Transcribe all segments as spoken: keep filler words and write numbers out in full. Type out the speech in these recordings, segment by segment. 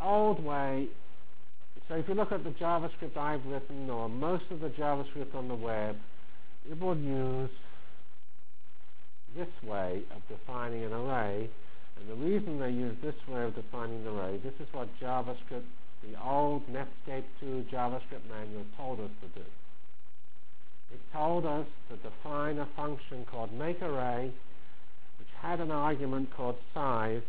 old way, so if you look at the JavaScript I've written, or most of the JavaScript on the web, it will use this way of defining an array. And the reason they use this way of defining an array, this is what JavaScript, the old Netscape two JavaScript manual told us to do. It told us to define a function called makeArray, which had an argument called size,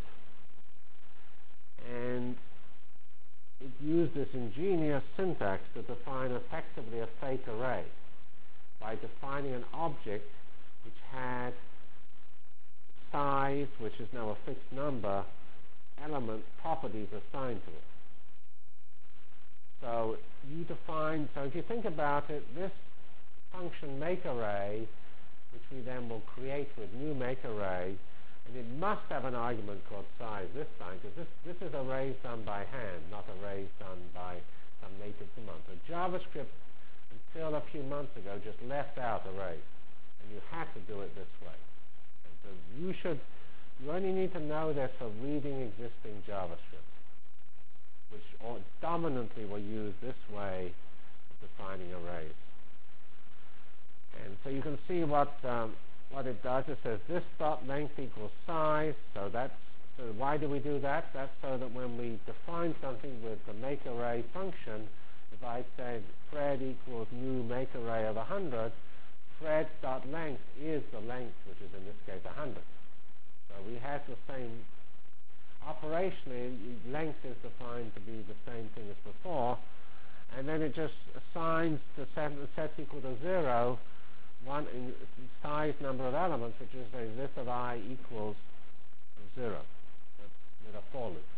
and it used this ingenious syntax to define effectively a fake array by defining an object which had size, which is now a fixed number, element properties assigned to it. So you define, so if you think about it, this function makeArray, which we then will create with new makeArray, and it must have an argument called size this time, because this, this is arrays done by hand, not arrays done by some native command. So JavaScript, until a few months ago, just left out arrays, and you have to do it this way. And so you should, you only need to know this for reading existing JavaScript, which or dominantly will use this way of defining arrays. And so you can see what um, what it does. It says this dot length equals size. So that's so why do we do that? That's so that when we define something with the makeArray function, if I say Fred equals new makeArray of one hundred, Fred dot length is the length, which is in this case one hundred. So we have the same operationally. Length is defined to be the same thing as before, and then it just assigns the set, set equal to zero. One in size number of elements, which is say this of I equals zero with, with a for loop.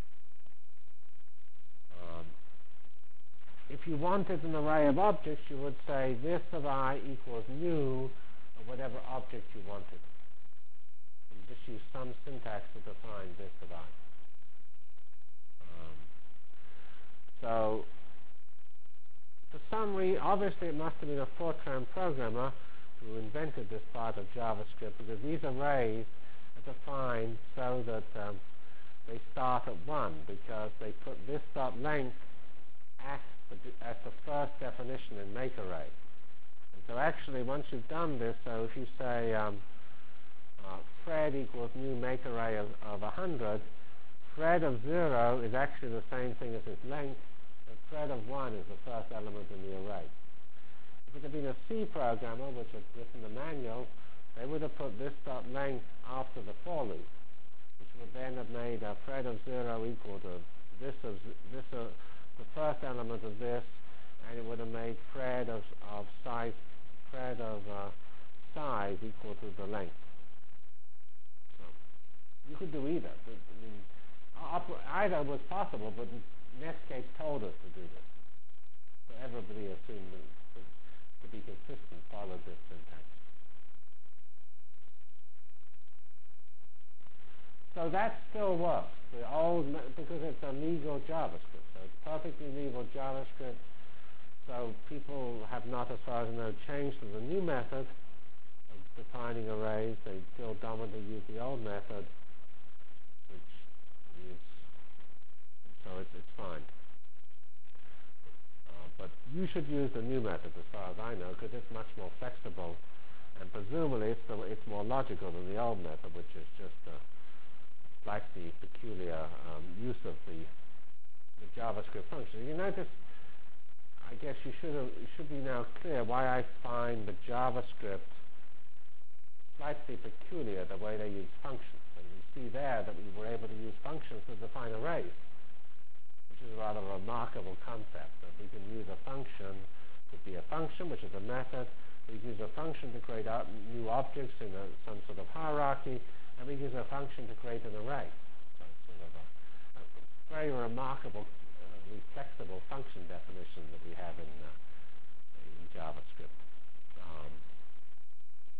Um, if you wanted an array of objects, you would say this of I equals new of whatever object you wanted. You just use some syntax to define this of I. Um, so for some reason, obviously it must have been a Fortran programmer who invented this part of JavaScript, because these arrays are defined so that um, they start at one, because they put this dot length at the, at the first definition in makeArray. And so actually, once you've done this, so if you say um, uh, Fred equals new makeArray of, of one hundred, Fred of zero is actually the same thing as its length. The Fred of one is the first element in the array. If it had been a C programmer, which had written the manual, they would have put this dot length after the for loop, which would then have made a Fred of zero equal to this of this uh, the first element of this, and it would have made Fred of, of size Fred of uh, size equal to the length. So you could do either. But, I mean, either was possible, but Netscape told us to do this. So everybody assumed that, that to be consistent, followed this syntax. So that still works. The old, because it's a legal JavaScript. So it's perfectly legal JavaScript. So people have not, as far as I know, changed to the new method of defining arrays. They still dominantly use the old method, which is so it's, it's fine. Uh, but you should use the new method as far as I know, because it's much more flexible, and presumably it's, the, it's more logical than the old method, which is just a slightly peculiar um, use of the, the JavaScript function. You notice, I guess you should, have, it should be now clear why I find the JavaScript slightly peculiar, the way they use functions. And you see there that we were able to use functions to define arrays, which is a rather remarkable concept, that we can use a function, could be a function, which is a method. We use a function to create out new objects in a, some sort of hierarchy, and we use a function to create an array. So it's sort of a, a very remarkable, uh, flexible function definition that we have in, uh, in JavaScript. Um,